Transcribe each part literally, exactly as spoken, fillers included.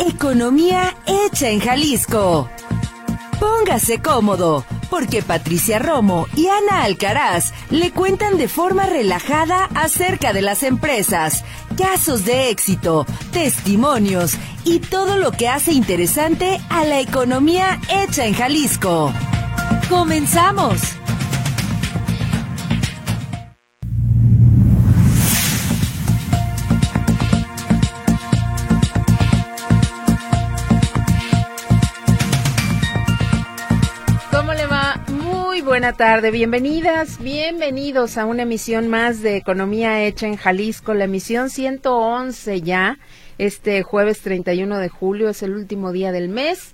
Economía hecha en Jalisco. Póngase cómodo, porque Patricia Romo y Ana Alcaraz le cuentan de forma relajada acerca de las empresas, casos de éxito, testimonios y todo lo que hace interesante a la economía hecha en Jalisco. ¡Comenzamos! Buena tarde, bienvenidas, bienvenidos a una emisión más de Economía Hecha en Jalisco, la emisión ciento once ya, este jueves treinta y uno de julio, es el último día del mes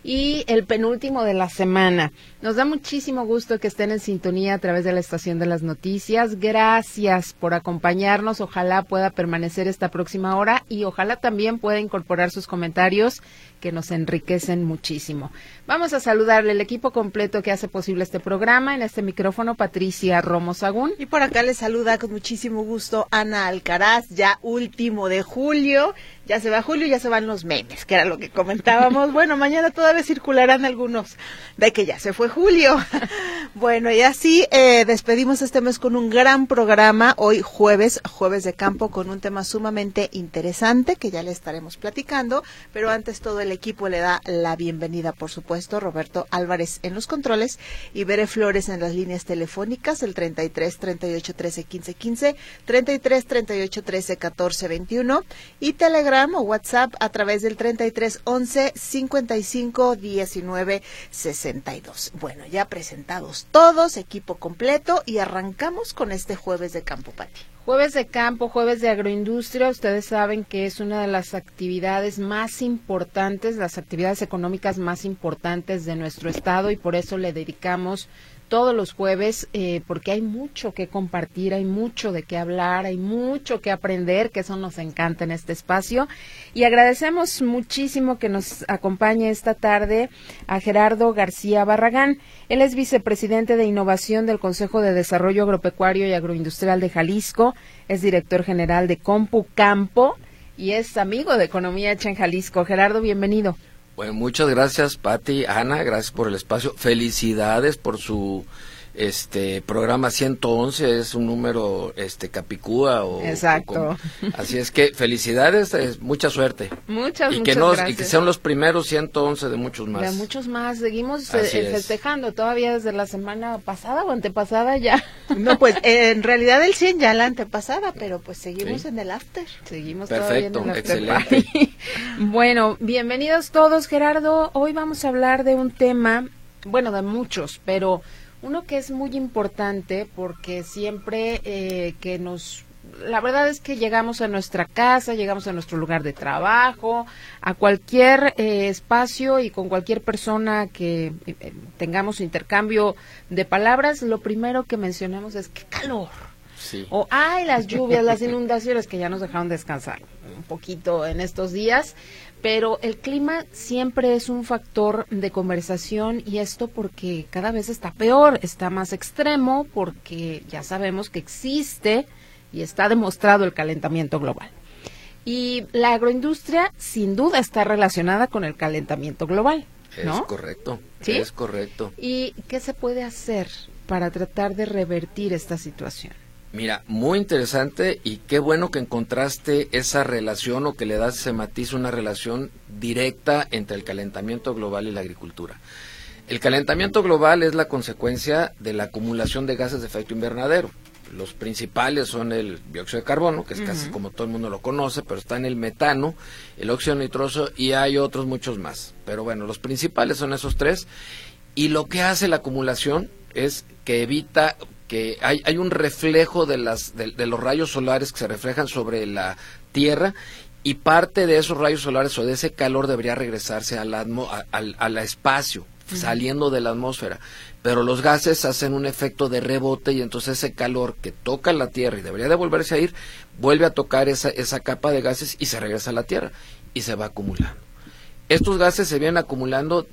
y el penúltimo de la semana. Nos da muchísimo gusto que estén en sintonía a través de la estación de las noticias. Gracias por acompañarnos, ojalá pueda permanecer esta próxima hora y ojalá también pueda incorporar sus comentarios que nos enriquecen muchísimo. Vamos a saludarle al equipo completo que hace posible este programa. En este micrófono, Patricia Romo Sagún. Y por acá les saluda con muchísimo gusto Ana Alcaraz, ya último de julio. Ya se va julio, ya se van los memes, que era lo que comentábamos. Bueno, mañana todavía circularán algunos de que ya se fue julio. Bueno, y así eh, despedimos este mes con un gran programa. Hoy jueves, jueves de campo, con un tema sumamente interesante que ya le estaremos platicando. Pero antes todo el equipo le da la bienvenida, por supuesto, Roberto Álvarez en los controles y Bere Flores en las líneas telefónicas, el treinta y tres, treinta y ocho, trece, quince, quince, treinta y tres, treinta y ocho, trece, catorce, veintiuno y Telegram o WhatsApp a través del treinta y tres, once, cincuenta y cinco, diecinueve, sesenta y dos. Bueno, ya presentados todos, equipo completo, y arrancamos con este jueves de campo, Pati. Jueves de campo, jueves de agroindustria, ustedes saben que es una de las actividades más importantes, las actividades económicas más importantes de nuestro estado y por eso le dedicamos todos los jueves, eh, porque hay mucho que compartir, hay mucho de qué hablar, hay mucho que aprender, que eso nos encanta en este espacio. Y agradecemos muchísimo que nos acompañe esta tarde a Gerardo García Barragán. Él es vicepresidente de Innovación del Consejo de Desarrollo Agropecuario y Agroindustrial de Jalisco, es director general de CompuCampo y es amigo de Economía Hecha en Jalisco. Gerardo, bienvenido. Bueno, muchas gracias, Pati, Ana, gracias por el espacio. Felicidades por su este programa ciento once, es un número este capicúa o exacto. O con, así es que felicidades, es, mucha suerte. Muchas, y muchas que nos, gracias. Y que sean los primeros ciento once de muchos más. De muchos más, seguimos eh, festejando todavía desde la semana pasada o antepasada ya. No, pues eh, en realidad el cien ya la antepasada, pero pues seguimos sí. en el after. Seguimos Perfecto, todavía en el after excelente. Party. Bueno, bienvenidos todos, Gerardo. Hoy vamos a hablar de un tema, bueno, de muchos, pero uno que es muy importante porque siempre eh, que nos, la verdad es que llegamos a nuestra casa, llegamos a nuestro lugar de trabajo, a cualquier eh, espacio y con cualquier persona que eh, tengamos intercambio de palabras, lo primero que mencionamos es ¡qué calor! Sí. O ¡ay, las lluvias, las inundaciones! Que ya nos dejaron descansar un poquito en estos días. Pero el clima siempre es un factor de conversación y esto porque cada vez está peor, está más extremo porque ya sabemos que existe y está demostrado el calentamiento global. Y la agroindustria sin duda está relacionada con el calentamiento global, ¿no? Es correcto, ¿sí? Es correcto. ¿Y qué se puede hacer para tratar de revertir esta situación? Mira, muy interesante y qué bueno que encontraste esa relación o que le das ese matiz, una relación directa entre el calentamiento global y la agricultura. El calentamiento global es la consecuencia de la acumulación de gases de efecto invernadero. Los principales son el dióxido de carbono, que es uh-huh. casi como todo el mundo lo conoce, pero está en el metano, el óxido nitroso y hay otros muchos más. Pero bueno, los principales son esos tres y lo que hace la acumulación es que evita que hay, hay un reflejo de, las, de, de los rayos solares que se reflejan sobre la Tierra y parte de esos rayos solares o de ese calor debería regresarse al, atmo, a, al, al espacio, uh-huh. saliendo de la atmósfera. Pero los gases hacen un efecto de rebote y entonces ese calor que toca la Tierra y debería de volverse a ir, vuelve a tocar esa, esa capa de gases y se regresa a la Tierra y se va acumulando. Estos gases se vienen acumulando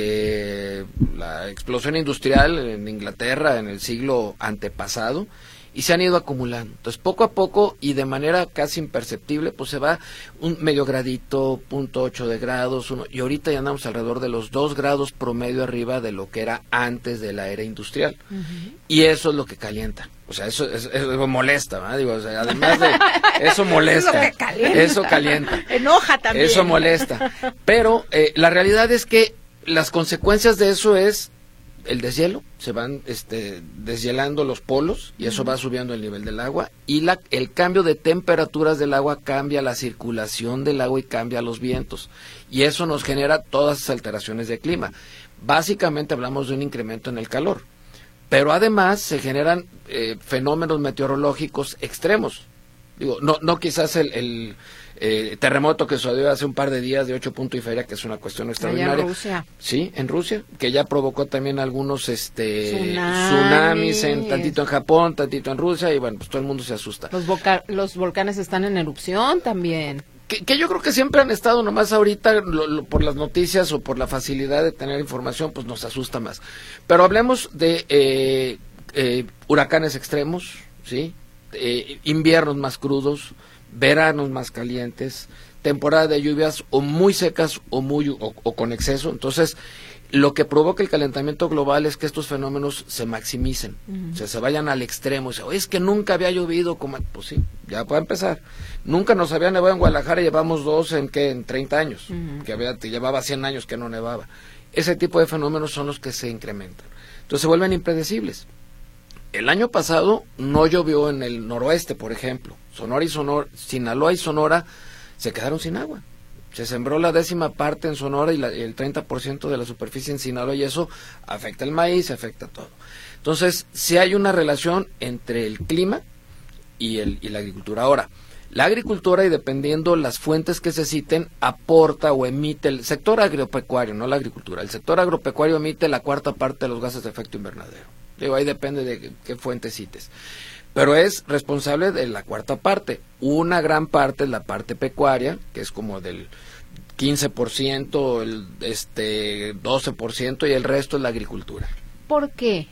desde la explosión industrial en Inglaterra en el siglo antepasado y se han ido acumulando. Entonces, poco a poco y de manera casi imperceptible, pues se va un medio gradito, punto ocho de grados, uno, y ahorita ya andamos alrededor de los dos grados promedio arriba de lo que era antes de la era industrial. Uh-huh. Y eso es lo que calienta. O sea, eso, eso, eso molesta, ¿verdad? Digo, o sea, además de eso molesta, eso calienta. eso calienta, enoja también, eso molesta. Pero eh, la realidad es que las consecuencias de eso es el deshielo, se van este, deshielando los polos y eso uh-huh. va subiendo el nivel del agua, y la, el cambio de temperaturas del agua cambia la circulación del agua y cambia los vientos, y eso nos genera todas esas alteraciones de clima. Básicamente hablamos de un incremento en el calor, pero además se generan eh, fenómenos meteorológicos extremos. Digo, no, no quizás el, el eh, terremoto que sucedió hace un par de días de ocho puntos y feria, que es una cuestión extraordinaria. Allá en Rusia. Sí, en Rusia, que ya provocó también algunos este Tsunami. tsunamis, en, tantito en Japón, tantito en Rusia, y bueno, pues todo el mundo se asusta. Los, volca- los volcanes están en erupción también. Que, que yo creo que siempre han estado, nomás ahorita lo, lo, por las noticias o por la facilidad de tener información, pues nos asusta más. Pero hablemos de eh, eh, huracanes extremos, ¿sí? Eh, inviernos más crudos, veranos más calientes, temporada de lluvias o muy secas o muy o, o con exceso. Entonces, lo que provoca el calentamiento global es que estos fenómenos se maximicen, uh-huh. o sea, se vayan al extremo. O sea, es que nunca había llovido, como pues sí, ya puede empezar. Nunca nos había nevado en Guadalajara, llevamos dos en que en treinta años, uh-huh. que había, te llevaba cien años que no nevaba. Ese tipo de fenómenos son los que se incrementan. Entonces se vuelven impredecibles. El año pasado no llovió en el noroeste, por ejemplo. Sonora y Sonora, Sinaloa y Sonora se quedaron sin agua. Se sembró la décima parte en Sonora y, la, y el treinta por ciento de la superficie en Sinaloa, y eso afecta el maíz, afecta todo. Entonces, sí hay una relación entre el clima y, el, y la agricultura. Ahora, la agricultura, y dependiendo las fuentes que se citen, aporta o emite, el sector agropecuario, no la agricultura, el sector agropecuario emite la cuarta parte de los gases de efecto invernadero. Digo, ahí depende de qué, qué fuente cites. Pero es responsable de la cuarta parte. Una gran parte es la parte pecuaria, que es como del quince por ciento, el este doce por ciento, y el resto es la agricultura. ¿Por qué?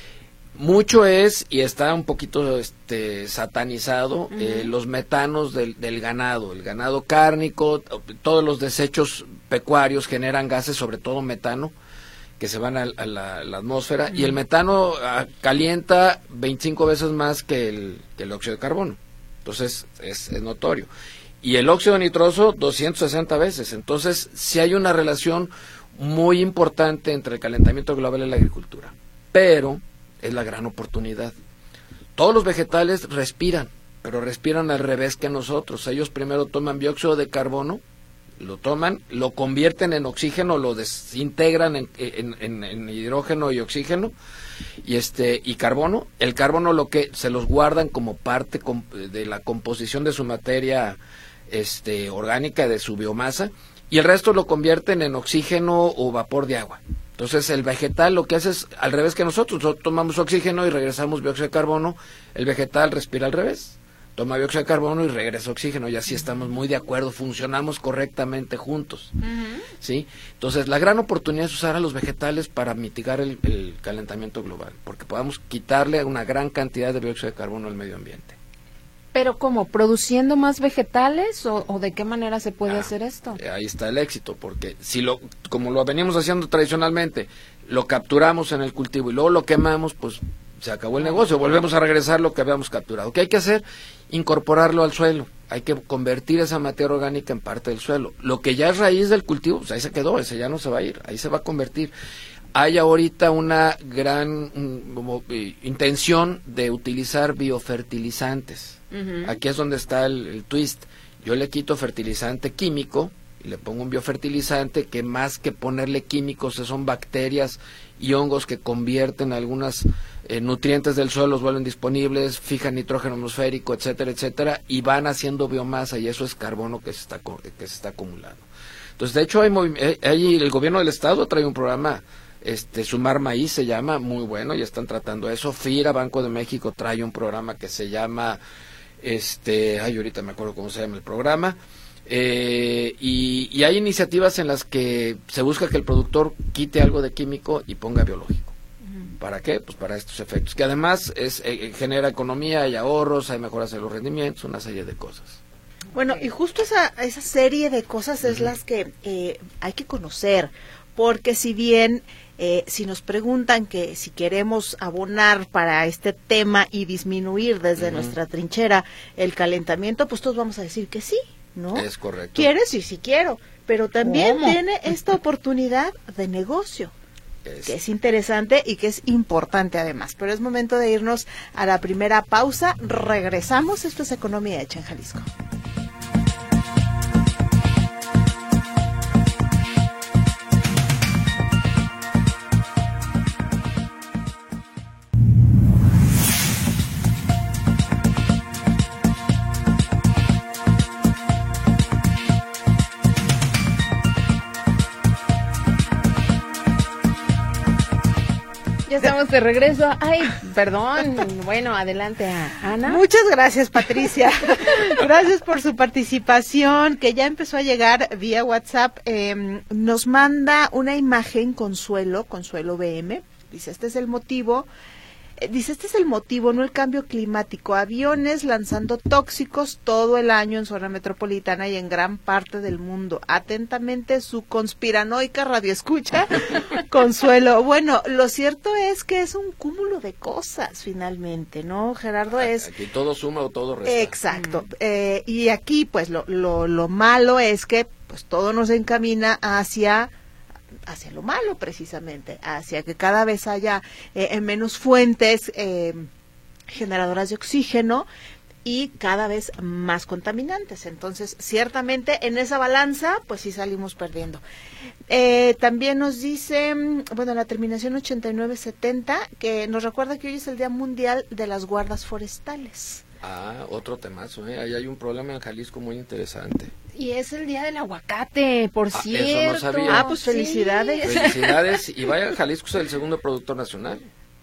Mucho es, y está un poquito este satanizado, uh-huh. eh, los metanos del, del ganado, el ganado cárnico, todos los desechos pecuarios generan gases, sobre todo metano, que se van a, a, la, a la atmósfera, uh-huh. y el metano a, calienta veinticinco veces más que el, que el óxido de carbono. Entonces es, es notorio. Y el óxido nitroso doscientas sesenta veces. Entonces sí hay una relación muy importante entre el calentamiento global y la agricultura. Pero es la gran oportunidad. Todos los vegetales respiran, pero respiran al revés que nosotros. Ellos primero toman dióxido de carbono, lo toman, lo convierten en oxígeno, lo desintegran en, en, en, en hidrógeno y oxígeno y este y carbono. El carbono lo que se los guardan como parte de la composición de su materia este orgánica, de su biomasa, y el resto lo convierten en oxígeno o vapor de agua. Entonces el vegetal lo que hace es al revés que nosotros. Nosotros tomamos oxígeno y regresamos dióxido de carbono, el vegetal respira al revés. Toma dióxido de carbono y regresa oxígeno, y así estamos muy de acuerdo, funcionamos correctamente juntos, uh-huh. ¿sí? Entonces, la gran oportunidad es usar a los vegetales para mitigar el, el calentamiento global, porque podamos quitarle una gran cantidad de dióxido de carbono al medio ambiente. ¿Pero cómo? ¿Produciendo más vegetales o, o de qué manera se puede ah, hacer esto? Ahí está el éxito, porque si lo, como lo venimos haciendo tradicionalmente, lo capturamos en el cultivo y luego lo quemamos, pues se acabó el negocio, volvemos a regresar lo que habíamos capturado. ¿Qué hay que hacer? Incorporarlo al suelo, hay que convertir esa materia orgánica en parte del suelo. Lo que ya es raíz del cultivo, pues ahí se quedó, ese ya no se va a ir, ahí se va a convertir. Hay ahorita una gran um, como, eh, intención de utilizar biofertilizantes. Uh-huh. Aquí es donde está el, el twist. Yo le quito fertilizante químico y le pongo un biofertilizante que más que ponerle químicos son bacterias y hongos que convierten algunas eh, nutrientes del suelo, los vuelven disponibles, fijan nitrógeno atmosférico, etcétera, etcétera, y van haciendo biomasa, y eso es carbono que se está que se está acumulando. Entonces, de hecho, hay, hay el gobierno del estado trae un programa, este Sumar Maíz se llama, muy bueno, y están tratando eso. FIRA, Banco de México, trae un programa que se llama, este, ay, ahorita me acuerdo cómo se llama el programa. Eh, y, y hay iniciativas en las que se busca que el productor quite algo de químico y ponga biológico. ¿Para qué? Pues para estos efectos, que además es eh, genera economía, hay ahorros, hay mejoras en los rendimientos, una serie de cosas. Bueno, y justo esa, esa serie de cosas es uh-huh. las que eh, hay que conocer, porque si bien eh, si nos preguntan que si queremos abonar para este tema y disminuir desde uh-huh. nuestra trinchera el calentamiento, pues todos vamos a decir que sí, ¿no? Es correcto. ¿Quieres? Sí, sí quiero, pero también ¿Cómo? tiene esta oportunidad de negocio. Que es interesante y que es importante además. Pero es momento de irnos a la primera pausa. Regresamos. Esto es Economía Hecha en Jalisco. Estamos de regreso. Ay, perdón. Bueno, adelante, Ana. Muchas gracias, Patricia. Gracias por su participación, que ya empezó a llegar vía WhatsApp. Eh, nos manda una imagen Consuelo, Consuelo B M. Dice, este es el motivo. Eh, dice, este es el motivo, no el cambio climático. Aviones lanzando tóxicos todo el año en zona metropolitana y en gran parte del mundo. Atentamente, su conspiranoica radioescucha, Consuelo. Bueno, lo cierto es que es un cúmulo de cosas, finalmente, ¿no, Gerardo? Es aquí todo suma o todo resta. Exacto. Mm. Eh, y aquí, pues, lo, lo, lo malo es que, pues, todo nos encamina hacia... hacia lo malo, precisamente, hacia que cada vez haya eh, menos fuentes eh, generadoras de oxígeno y cada vez más contaminantes. Entonces, ciertamente, en esa balanza, pues sí salimos perdiendo. Eh, también nos dice, bueno, la terminación ochenta y nueve setenta, que nos recuerda que hoy es el Día Mundial de las Guardas Forestales. Ah, otro temazo, ¿eh? Ahí hay un problema en Jalisco muy interesante. Y es el día del aguacate, por ah, cierto. Eso no sabía. Ah, pues felicidades. Sí. Felicidades. Y vaya, Jalisco es el segundo productor nacional.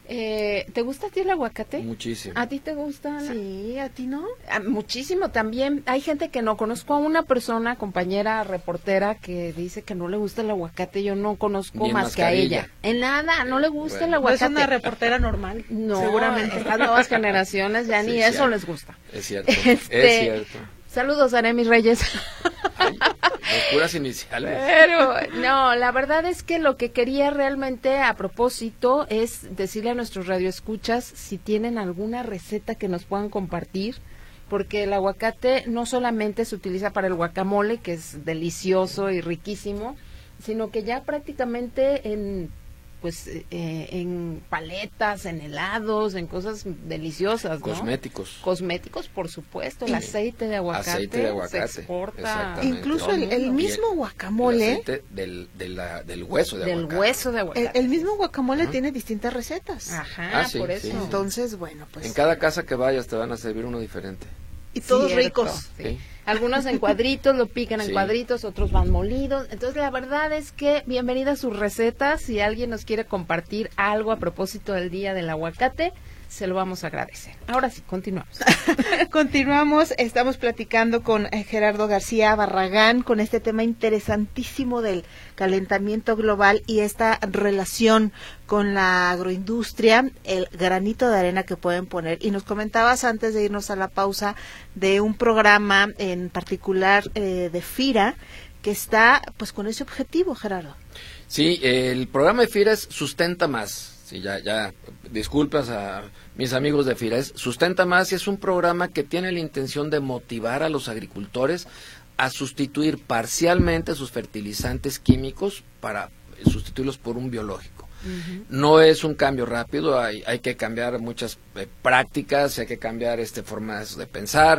Eh, ¿Te gusta a ti el aguacate? Muchísimo. ¿A ti te gusta? Ana? Sí, ¿a ti no? Ah, muchísimo también. Hay gente que no. Conozco a una persona, compañera reportera, que dice que no le gusta el aguacate. Yo no conozco más mascarilla. que a ella. En nada, no le gusta bueno. el aguacate. No es una reportera normal. No, seguramente. Estas nuevas generaciones ya sí, ni eso les gusta. Es cierto, este, es cierto. Saludos, Aremis Reyes. Ay, puras iniciales. Pero, no, la verdad es que lo que quería realmente a propósito es decirle a nuestros radioescuchas si tienen alguna receta que nos puedan compartir, porque el aguacate no solamente se utiliza para el guacamole, que es delicioso y riquísimo, sino que ya prácticamente en... pues eh, en paletas, en helados, en cosas deliciosas, ¿no? Cosméticos. Cosméticos, por supuesto, el aceite de aguacate, aceite de aguacate se exporta. Incluso el, el mismo guacamole. El aceite del, de la, del hueso de del aguacate. Del hueso de aguacate. El, el mismo guacamole uh-huh. tiene distintas recetas. Ajá, ah, sí, por eso. Sí, Entonces, bueno, pues. En cada casa que vayas te van a servir uno diferente. Y todos Cierto, ricos. Sí. Sí. Algunos en cuadritos, lo pican en sí. cuadritos, otros van molidos. Entonces, la verdad es que bienvenidas sus recetas. Si alguien nos quiere compartir algo a propósito del Día del Aguacate, se lo vamos a agradecer. Ahora sí, continuamos. Continuamos, estamos platicando con Gerardo García Barragán con este tema interesantísimo del calentamiento global y esta relación con la agroindustria, el granito de arena que pueden poner. Y nos comentabas antes de irnos a la pausa de un programa en particular eh, de FIRA que está pues con ese objetivo, Gerardo. Sí, el programa de FIRA es Sustenta Más. Sí, ya, ya, disculpas a mis amigos de FIRA, es Sustenta Más y es un programa que tiene la intención de motivar a los agricultores a sustituir parcialmente sus fertilizantes químicos para sustituirlos por un biológico. Uh-huh. No es un cambio rápido, hay, hay que cambiar muchas eh, prácticas, hay que cambiar este formas de pensar,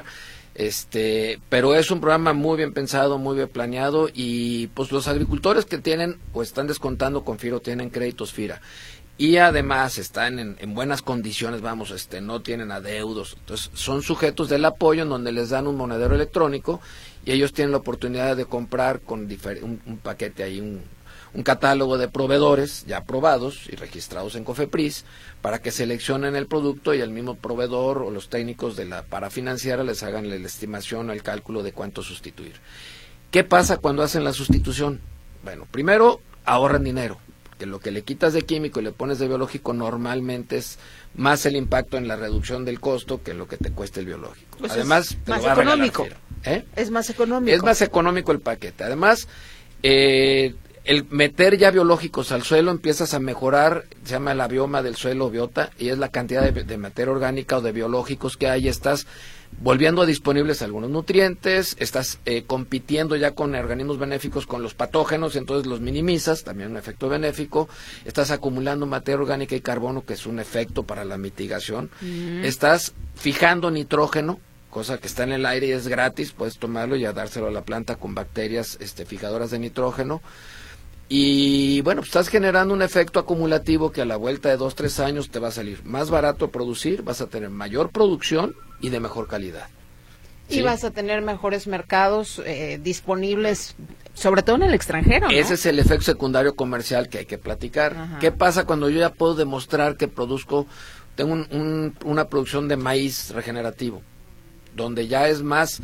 este, pero es un programa muy bien pensado, muy bien planeado y pues los agricultores que tienen o están descontando con FIRA o tienen créditos FIRA y además están en, en buenas condiciones, vamos, este, no tienen adeudos, entonces son sujetos del apoyo en donde les dan un monedero electrónico y ellos tienen la oportunidad de comprar con difer- un, un paquete ahí, un, un catálogo de proveedores ya aprobados y registrados en COFEPRIS para que seleccionen el producto y el mismo proveedor o los técnicos de la parafinanciera les hagan la estimación o el cálculo de cuánto sustituir. ¿Qué pasa cuando hacen la sustitución? Bueno, primero ahorran dinero. que lo que le quitas de químico y le pones de biológico normalmente es más el impacto en la reducción del costo que lo que te cuesta el biológico. Pues Además, te más lo va a regalar económico. Fiera, ¿eh? Es más económico. Es más económico el paquete. Además, eh, el meter ya biológicos al suelo empiezas a mejorar, se llama la bioma del suelo, biota, y es la cantidad de, de materia orgánica o de biológicos que hay. Estás volviendo disponibles algunos nutrientes, estás eh, compitiendo ya con organismos benéficos con los patógenos, entonces los minimizas, también un efecto benéfico, estás acumulando materia orgánica y carbono, que es un efecto para la mitigación, mm. estás fijando nitrógeno, cosa que está en el aire y es gratis, puedes tomarlo y dárselo a la planta con bacterias este, fijadoras de nitrógeno. Y bueno, pues estás generando un efecto acumulativo que a la vuelta de dos, tres años te va a salir más barato producir, vas a tener mayor producción y de mejor calidad. Y ¿sí? vas a tener mejores mercados eh, disponibles, sobre todo en el extranjero, ¿no? Ese es el efecto secundario comercial que hay que platicar. Ajá. ¿Qué pasa cuando yo ya puedo demostrar que produzco, tengo un, un, una producción de maíz regenerativo, donde ya es más...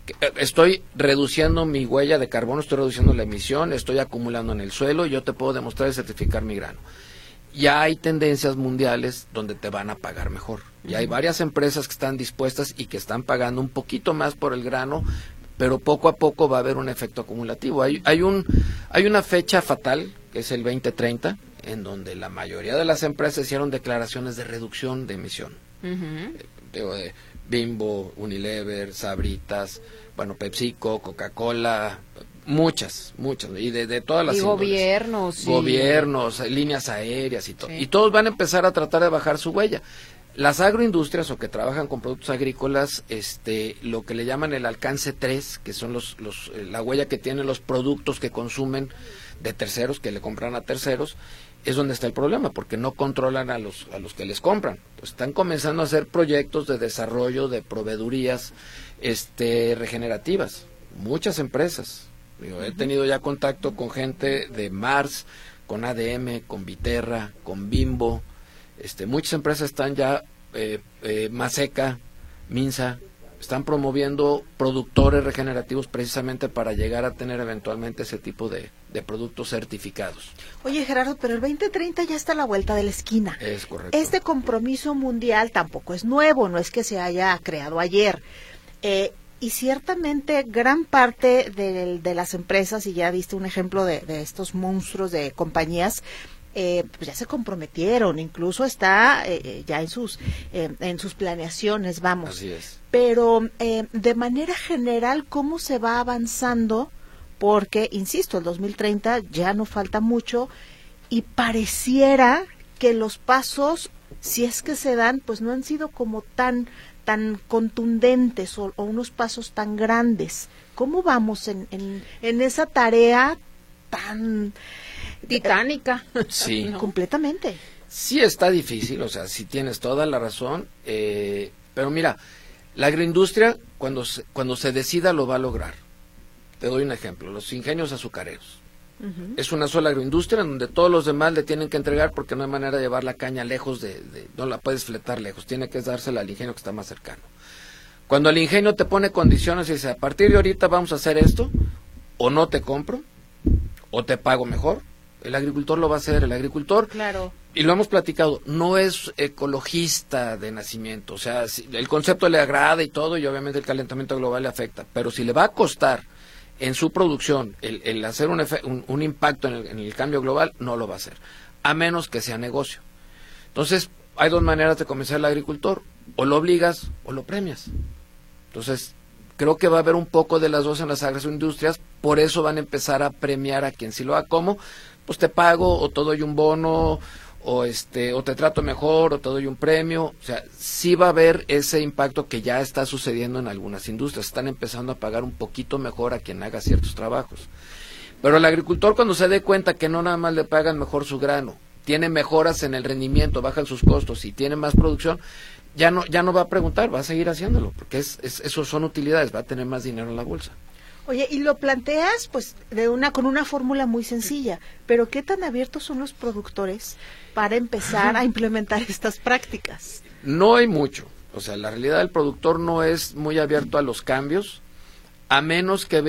Estoy reduciendo mi huella de carbono, estoy reduciendo la emisión, estoy acumulando en el suelo y yo te puedo demostrar y certificar mi grano. Ya hay tendencias mundiales donde te van a pagar mejor. Ya hay varias empresas que están dispuestas y que están pagando un poquito más por el grano, pero poco a poco va a haber un efecto acumulativo. Hay, hay, un, hay una fecha fatal, que es el veinte treinta, en donde la mayoría de las empresas hicieron declaraciones de reducción de emisión. Uh-huh. Digo, de Bimbo, Unilever, Sabritas, bueno, PepsiCo, Coca-Cola, muchas, muchas, y de, de todas las y índoles. gobiernos, sí. Gobiernos, líneas aéreas y todo. Sí. Y todos van a empezar a tratar de bajar su huella. Las agroindustrias o que trabajan con productos agrícolas, este, lo que le llaman el alcance tres, que son los, los, la huella que tienen los productos que consumen de terceros, que le compran a terceros, es donde está el problema, porque no controlan a los a los que les compran. Pues están comenzando a hacer proyectos de desarrollo de proveedurías este regenerativas, muchas empresas. Digo, uh-huh. He tenido ya contacto con gente de Mars, con A D M, con Viterra, con Bimbo. Este, muchas empresas están ya, eh, eh, Maseca, Minsa, están promoviendo productores regenerativos precisamente para llegar a tener eventualmente ese tipo de, de productos certificados. Oye, Gerardo, pero el veinte treinta ya está a la vuelta de la esquina. Es correcto. Este compromiso mundial tampoco es nuevo, no es que se haya creado ayer. Eh, y ciertamente gran parte de, de las empresas, y ya diste un ejemplo de, de estos monstruos de compañías, Eh, pues ya se comprometieron, incluso está eh, ya en sus eh, en sus planeaciones, vamos. Así es. Pero eh, de manera general, ¿cómo se va avanzando? Porque, insisto, el dos mil treinta ya no falta mucho y pareciera que los pasos, si es que se dan, pues no han sido como tan tan contundentes o, o unos pasos tan grandes. ¿Cómo vamos en, en, en esa tarea tan titánica? Sí. No. Completamente. Sí está difícil, o sea, sí tienes toda la razón, eh, pero mira, la agroindustria cuando se, cuando se decida lo va a lograr. Te doy un ejemplo, los ingenios azucareros. Uh-huh. Es una sola agroindustria en donde todos los demás le tienen que entregar porque no hay manera de llevar la caña lejos de, de no la puedes fletar lejos, tiene que dársela al ingenio que está más cercano. Cuando el ingenio te pone condiciones y dice, a partir de ahorita vamos a hacer esto, o no te compro, o te pago mejor, el agricultor lo va a hacer, el agricultor, claro. Y lo hemos platicado, no es ecologista de nacimiento, o sea, si, el concepto le agrada y todo, y obviamente el calentamiento global le afecta, pero si le va a costar en su producción el, el hacer un, efe, un, un impacto en el, en el cambio global, no lo va a hacer, a menos que sea negocio. Entonces, hay dos maneras de convencer al agricultor, o lo obligas o lo premias. Entonces, creo que va a haber un poco de las dos en las agroindustrias, por eso van a empezar a premiar a quien sí lo haga. ¿Cómo? Pues te pago, o te doy un bono, o este, o te trato mejor, o te doy un premio. O sea, sí va a haber ese impacto que ya está sucediendo en algunas industrias. Están empezando a pagar un poquito mejor a quien haga ciertos trabajos. Pero el agricultor, cuando se dé cuenta que no nada más le pagan mejor su grano, tiene mejoras en el rendimiento, bajan sus costos y tiene más producción, ya no ya no va a preguntar, va a seguir haciéndolo, porque es, es eso son utilidades, va a tener más dinero en la bolsa. Oye, y lo planteas pues de una con una fórmula muy sencilla, pero ¿qué tan abiertos son los productores para empezar a implementar estas prácticas? No hay mucho, o sea, la realidad del productor no es muy abierto a los cambios, a menos que vea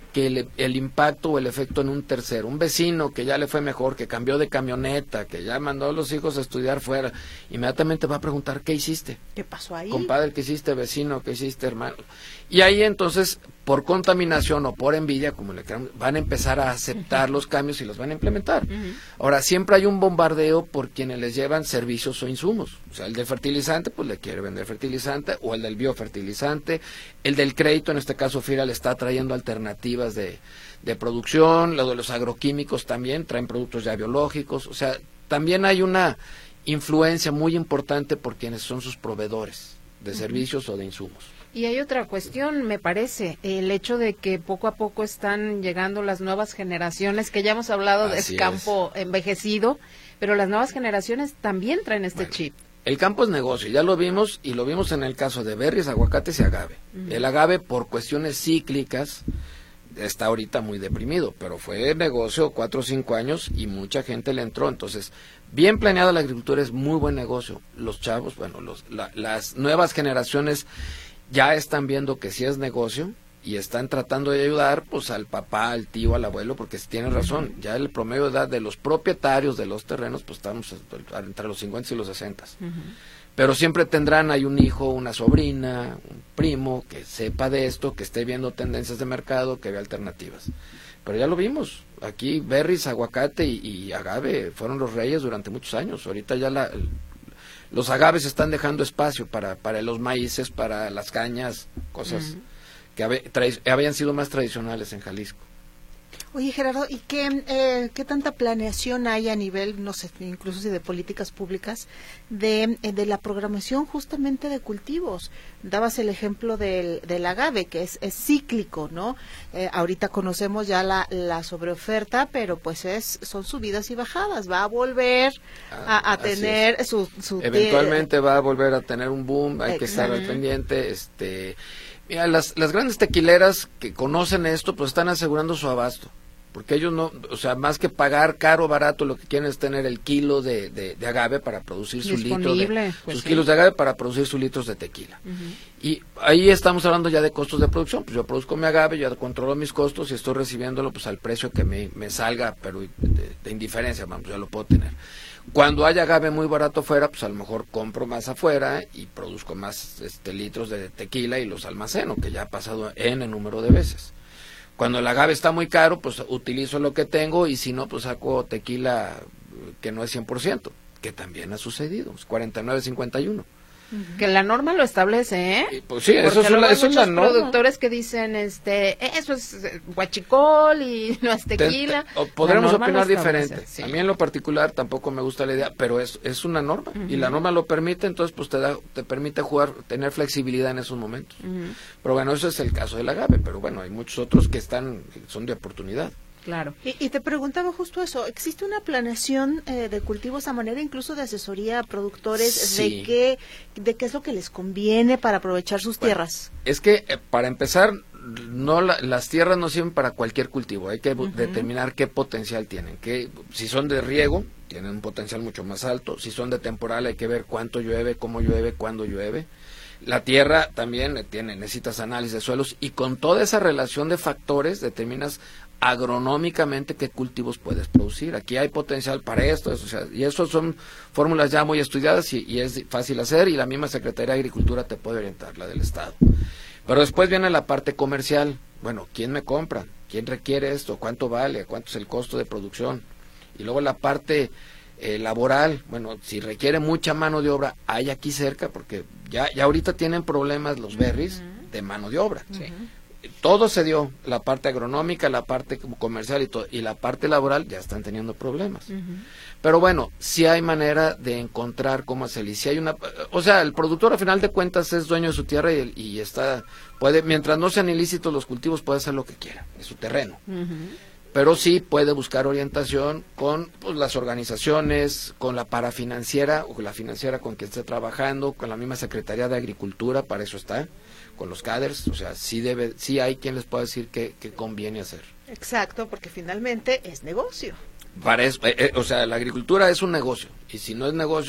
que el, el impacto o el efecto en un tercero, un vecino que ya le fue mejor, que cambió de camioneta, que ya mandó a los hijos a estudiar fuera, inmediatamente va a preguntar, ¿qué hiciste? ¿Qué pasó ahí? Compadre, ¿qué hiciste, vecino? ¿Qué hiciste, hermano? Y ahí entonces, por contaminación o por envidia, como le quieran, van a empezar a aceptar uh-huh. los cambios y los van a implementar. Uh-huh. Ahora, siempre hay un bombardeo por quienes les llevan servicios o insumos. O sea, el del fertilizante, pues le quiere vender fertilizante, o el del biofertilizante, el del crédito, en este caso FIRA le está trayendo alternativas de, de producción, lo de los agroquímicos también, traen productos ya biológicos, o sea, también hay una influencia muy importante por quienes son sus proveedores de servicios uh-huh. o de insumos. Y hay otra cuestión, me parece, el hecho de que poco a poco están llegando las nuevas generaciones, que ya hemos hablado Así del campo es. envejecido, pero las nuevas generaciones también traen este bueno, chip. El campo es negocio, ya lo vimos, y lo vimos en el caso de berries, aguacates y agave. Uh-huh. El agave, por cuestiones cíclicas, está ahorita muy deprimido, pero fue negocio cuatro o cinco años y mucha gente le entró. Entonces, bien planeada la agricultura es muy buen negocio. Los chavos, bueno, los, la, las nuevas generaciones ya están viendo que sí es negocio y están tratando de ayudar pues al papá, al tío, al abuelo, porque tienen razón, ya el promedio de edad de los propietarios de los terrenos pues estamos entre los cincuenta y los sesenta. Uh-huh. Pero siempre tendrán, hay un hijo, una sobrina, un primo que sepa de esto, que esté viendo tendencias de mercado, que vea alternativas. Pero ya lo vimos, aquí berries, aguacate y, y agave fueron los reyes durante muchos años. Ahorita ya la, el, los agaves están dejando espacio para, para los maíces, para las cañas, cosas uh-huh. que hab, tra- habían sido más tradicionales en Jalisco. Oye, Gerardo, ¿y qué, eh, qué tanta planeación hay a nivel, no sé, incluso si de políticas públicas, de, de la programación justamente de cultivos? Dabas el ejemplo del, del agave, que es, es cíclico, ¿no? Eh, ahorita conocemos ya la, la sobreoferta, pero pues es son subidas y bajadas. Va a volver a, a tener su, su... Eventualmente va a volver a tener un boom, hay que estar al pendiente, este... Mira, las, las grandes tequileras que conocen esto, pues están asegurando su abasto, porque ellos no, o sea, más que pagar caro o barato, lo que quieren es tener el kilo de, de, de agave para producir su litro de, pues sus sí. kilos de agave para producir sus litros de tequila. Uh-huh. Y ahí estamos hablando ya de costos de producción, pues yo produzco mi agave, yo controlo mis costos y estoy recibiéndolo pues al precio que me, me salga, pero de, de indiferencia, vamos, ya lo puedo tener. Cuando haya agave muy barato afuera, pues a lo mejor compro más afuera y produzco más este, litros de tequila y los almaceno, que ya ha pasado en el número de veces. Cuando el agave está muy caro, pues utilizo lo que tengo y si no, pues saco tequila que no es cien por ciento, que también ha sucedido, es cuarenta y nueve cincuenta y uno. Que la norma lo establece, ¿eh? Pues sí, eso es, la, eso es la norma. Productores que dicen, este, eso es huachicol y no es tequila. Te, te, o podremos opinar diferente. Sí. A mí en lo particular tampoco me gusta la idea, pero es es una norma uh-huh. y la norma lo permite, entonces pues te da, te permite jugar, tener flexibilidad en esos momentos. Uh-huh. Pero bueno, eso es el caso del agave, pero bueno, hay muchos otros que están son de oportunidad. Claro. Y, y te preguntaba justo eso, ¿existe una planeación eh, de cultivos a manera incluso de asesoría a productores sí. de qué de qué es lo que les conviene para aprovechar sus bueno, tierras? Es que eh, para empezar, no la, las tierras no sirven para cualquier cultivo, hay que uh-huh. determinar qué potencial tienen, que si son de riego, tienen un potencial mucho más alto, si son de temporal hay que ver cuánto llueve, cómo llueve, cuándo llueve. La tierra también tiene, necesitas análisis de suelos y con toda esa relación de factores determinas agronómicamente qué cultivos puedes producir. Aquí hay potencial para esto, eso, o sea, y eso son fórmulas ya muy estudiadas y, y es fácil hacer y la misma Secretaría de Agricultura te puede orientar, la del Estado. Pero después viene la parte comercial. Bueno, ¿quién me compra? ¿Quién requiere esto? ¿Cuánto vale? ¿Cuánto es el costo de producción? Y luego la parte eh, laboral. Bueno, si requiere mucha mano de obra, hay aquí cerca, porque ya, ya ahorita tienen problemas los berries uh-huh. de mano de obra. Sí. Todo se dio, la parte agronómica, la parte comercial y todo, y la parte laboral ya están teniendo problemas. Uh-huh. Pero bueno, sí hay manera de encontrar cómo hacerlo. Y si hay una, o sea, el productor a final de cuentas es dueño de su tierra y, y está, puede, mientras no sean ilícitos los cultivos, puede hacer lo que quiera, es su terreno. Uh-huh. Pero sí puede buscar orientación con pues, las organizaciones, con la parafinanciera o con la financiera con quien esté trabajando, con la misma Secretaría de Agricultura, para eso está, con los cadres, o sea, sí debe, sí hay quien les pueda decir qué, qué conviene hacer. Exacto, porque finalmente es negocio. Para eso, eh, eh, o sea, la agricultura es un negocio, y si no es negocio,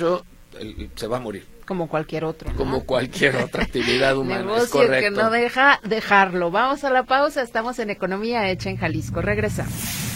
el, se va a morir. Como cualquier otro, ¿no? Como cualquier otra actividad humana. Negocio es correcto. que no deja dejarlo. Vamos a la pausa, estamos en Economía Hecha en Jalisco. Regresamos.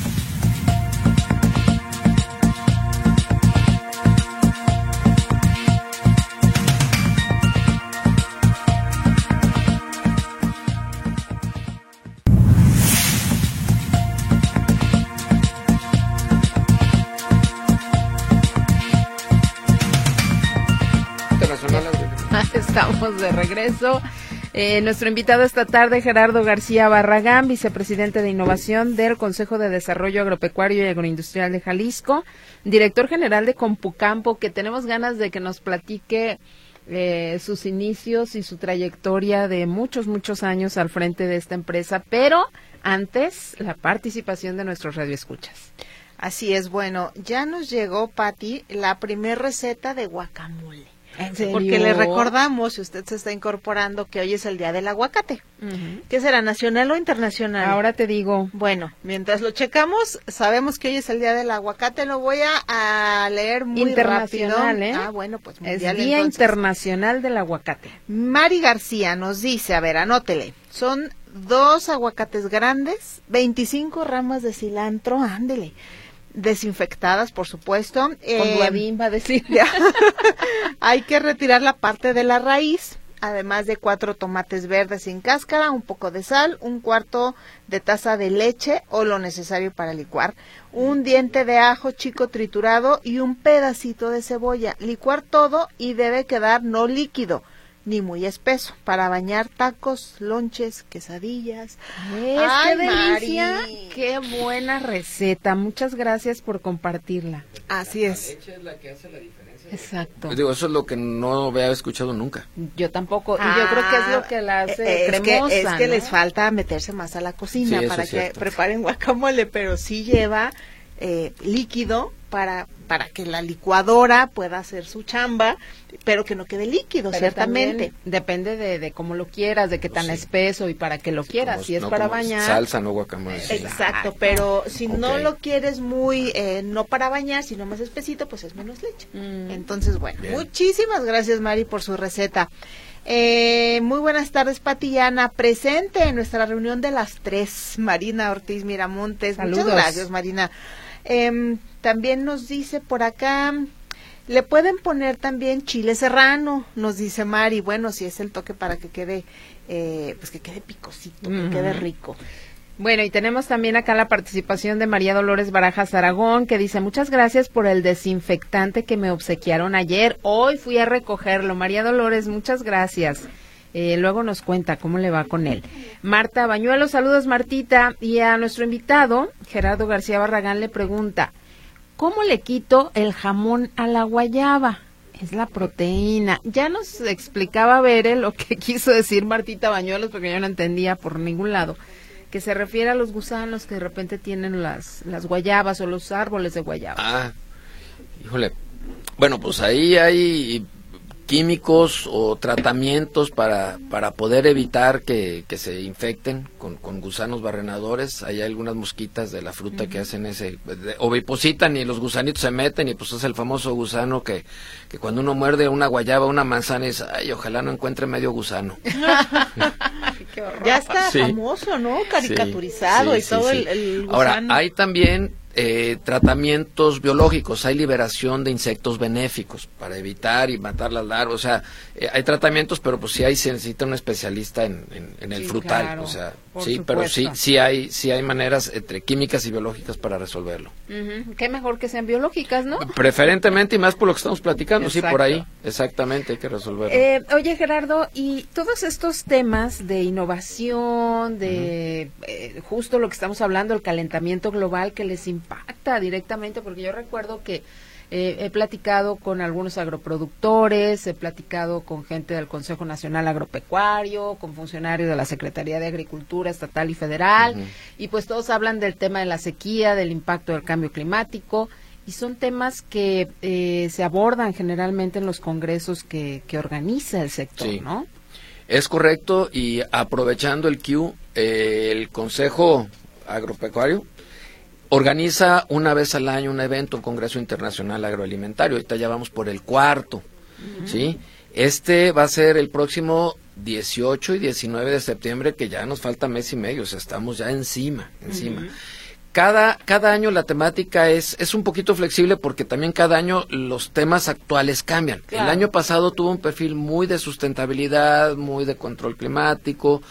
Estamos de regreso. Eh, nuestro invitado esta tarde, Gerardo García Barragán, vicepresidente de Innovación del Consejo de Desarrollo Agropecuario y Agroindustrial de Jalisco, director general de Compucampo, que tenemos ganas de que nos platique eh, sus inicios y su trayectoria de muchos, muchos años al frente de esta empresa, pero antes, la participación de nuestros radioescuchas. Así es, bueno, ya nos llegó, Pati, la primer receta de guacamole. ¿En serio? Porque le recordamos, si usted se está incorporando, que hoy es el día del aguacate. Uh-huh. ¿Qué será, nacional o internacional? Ahora te digo. Bueno, mientras lo checamos, sabemos que hoy es el día del aguacate, lo voy a, a leer muy internacional, rápido. ¿eh? Ah, bueno, pues mundial, es Día entonces. Internacional del Aguacate. Mari García nos dice, a ver, anótele, son dos aguacates grandes, veinticinco ramas de cilantro, ándele. Desinfectadas, por supuesto. Con eh, Guadín va a decir. Hay que retirar la parte de la raíz, además de cuatro tomates verdes sin cáscara, un poco de sal, un cuarto de taza de leche o lo necesario para licuar, un diente de ajo chico triturado y un pedacito de cebolla. Licuar todo y debe quedar no líquido ni muy espeso, para bañar tacos, lonches, quesadillas. ¿Ves? ¡Ay, qué delicia! Mari. ¡Qué buena receta! Muchas gracias por compartirla. Así es. La leche es la que hace la diferencia. Exacto. Pues digo, eso es lo que no había escuchado nunca. Yo tampoco, ah, y yo creo que es lo que la hace es cremosa, que, es que ¿no? les falta meterse más a la cocina sí, para es que cierto. preparen guacamole, pero sí lleva eh, líquido para para que la licuadora pueda hacer su chamba, pero que no quede líquido, pero ciertamente. Depende de, de cómo lo quieras, de qué tan pues sí. espeso y para qué lo quieras. Como, si es no para bañar. Salsa, no guacamole. Sí. Exacto, pero si okay. no lo quieres muy, eh, no para bañar, sino más espesito, pues es menos leche. Mm. Entonces, bueno, bien. Muchísimas gracias, Mari, por su receta. Eh, muy buenas tardes, Pati y Ana, presente en nuestra reunión de las tres, Marina Ortiz Miramontes. Saludos. Muchas gracias, Marina. Eh, también nos dice por acá, le pueden poner también chile serrano, nos dice Mari, bueno, si es el toque para que quede, eh, pues que quede picosito, uh-huh. que quede rico. Bueno, y tenemos también acá la participación de María Dolores Barajas Aragón, que dice, muchas gracias por el desinfectante que me obsequiaron ayer, hoy fui a recogerlo. María Dolores, muchas gracias. Eh, luego nos cuenta cómo le va con él. Marta Bañuelos, saludos Martita, y a nuestro invitado, Gerardo García Barragán, le pregunta, ¿cómo le quito el jamón a la guayaba? Es la proteína. Ya nos explicaba Bere lo que quiso decir Martita Bañuelos, porque yo no entendía por ningún lado, que se refiere a los gusanos que de repente tienen las, las guayabas o los árboles de guayaba. Ah, híjole, bueno, pues ahí hay químicos o tratamientos para para poder evitar que, que se infecten con, con gusanos barrenadores. Hay algunas mosquitas de la fruta uh-huh. que hacen ese, de, ovipositan y los gusanitos se meten y pues es el famoso gusano que, que cuando uno muerde una guayaba, una manzana, es, ay, ojalá no encuentre medio gusano. Qué horror. Ya está sí. famoso, ¿no? Caricaturizado sí, sí, y todo sí, sí. El, el gusano. Ahora, hay también Eh, tratamientos biológicos, hay liberación de insectos benéficos para evitar y matar las larvas, o sea, eh, hay tratamientos, pero pues sí hay, se necesita un especialista en, en, en el sí, frutal, claro, o sea, supuesto. sí, pero sí, sí hay, sí hay maneras entre químicas y biológicas para resolverlo. Uh-huh. Qué mejor que sean biológicas, ¿no? Preferentemente y más por lo que estamos platicando, Exacto. sí, por ahí, exactamente, hay que resolverlo. Eh, oye, Gerardo, y todos estos temas de innovación, de uh-huh. eh, justo lo que estamos hablando, el calentamiento global que les impacta directamente, porque yo recuerdo que eh, he platicado con algunos agroproductores, he platicado con gente del Consejo Nacional Agropecuario, con funcionarios de la Secretaría de Agricultura Estatal y Federal, uh-huh. y pues todos hablan del tema de la sequía, del impacto del cambio climático, y son temas que eh, se abordan generalmente en los congresos que, que organiza el sector, sí. ¿no? Es correcto, y aprovechando el Q, eh, el Consejo Agropecuario organiza una vez al año un evento, un congreso internacional agroalimentario. Ahorita ya vamos por el cuarto, uh-huh. ¿sí? Este va a ser el próximo dieciocho y diecinueve de septiembre, que ya nos falta mes y medio, o sea, estamos ya encima, encima. Uh-huh. Cada, cada año la temática es, es un poquito flexible porque también cada año los temas actuales cambian. Claro. El año pasado tuvo un perfil muy de sustentabilidad, muy de control climático,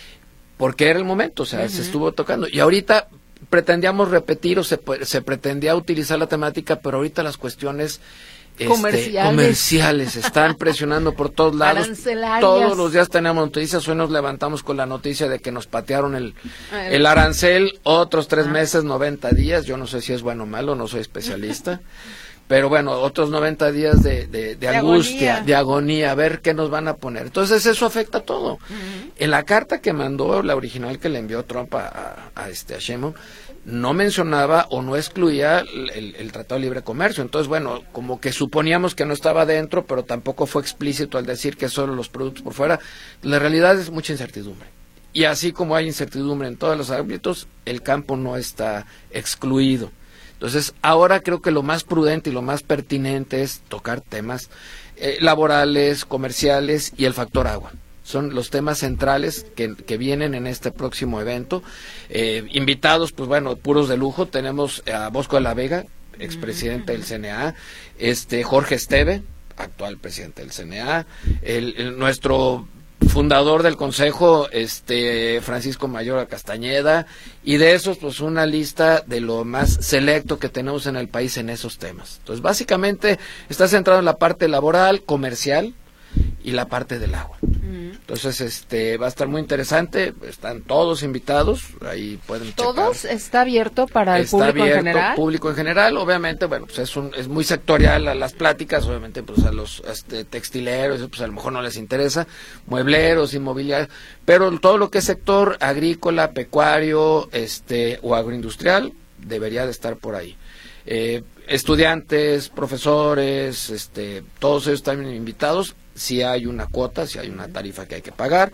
porque era el momento, o sea, uh-huh. se estuvo tocando. Y ahorita pretendíamos repetir o se, se pretendía utilizar la temática, pero ahorita las cuestiones este, comerciales. comerciales están presionando por todos lados. Todos los días tenemos noticias. Hoy nos levantamos con la noticia de que nos patearon el, el arancel otros tres ah. meses, noventa días. Yo no sé si es bueno o malo, no soy especialista. Pero bueno, otros noventa días de, de, de, de angustia, agonía. de agonía, a ver qué nos van a poner. Entonces eso afecta a todo. Uh-huh. En la carta que mandó, la original que le envió Trump a, a, a, este, a Sheinbaum, no mencionaba o no excluía el, el, el Tratado de Libre Comercio. Entonces, bueno, como que suponíamos que no estaba dentro, pero tampoco fue explícito al decir que solo los productos por fuera. La realidad es mucha incertidumbre. Y así como hay incertidumbre en todos los ámbitos, el campo no está excluido. Entonces, ahora creo que lo más prudente y lo más pertinente es tocar temas eh, laborales, comerciales y el factor agua. Son los temas centrales que, que vienen en este próximo evento. Eh, invitados, pues bueno, puros de lujo. Tenemos a Bosco de la Vega, expresidente del C N A, este Jorge Esteve, actual presidente del C N A, el, el, nuestro fundador del consejo, este Francisco Mayor Castañeda, y de esos pues una lista de lo más selecto que tenemos en el país en esos temas. Entonces básicamente está centrado en la parte laboral, comercial y la parte del agua. Entonces este va a estar muy interesante, están todos invitados, ahí pueden ¿Todos? checar. ¿Está abierto para el está público abierto, en general? público en general, obviamente, bueno, pues es un es muy sectorial a las pláticas, obviamente pues a los este, textileros, pues a lo mejor no les interesa, muebleros, inmobiliarios, pero todo lo que es sector agrícola, pecuario, este o agroindustrial debería de estar por ahí. Eh, estudiantes, profesores, este, todos ellos están invitados. Si hay una cuota, si hay una tarifa que hay que pagar.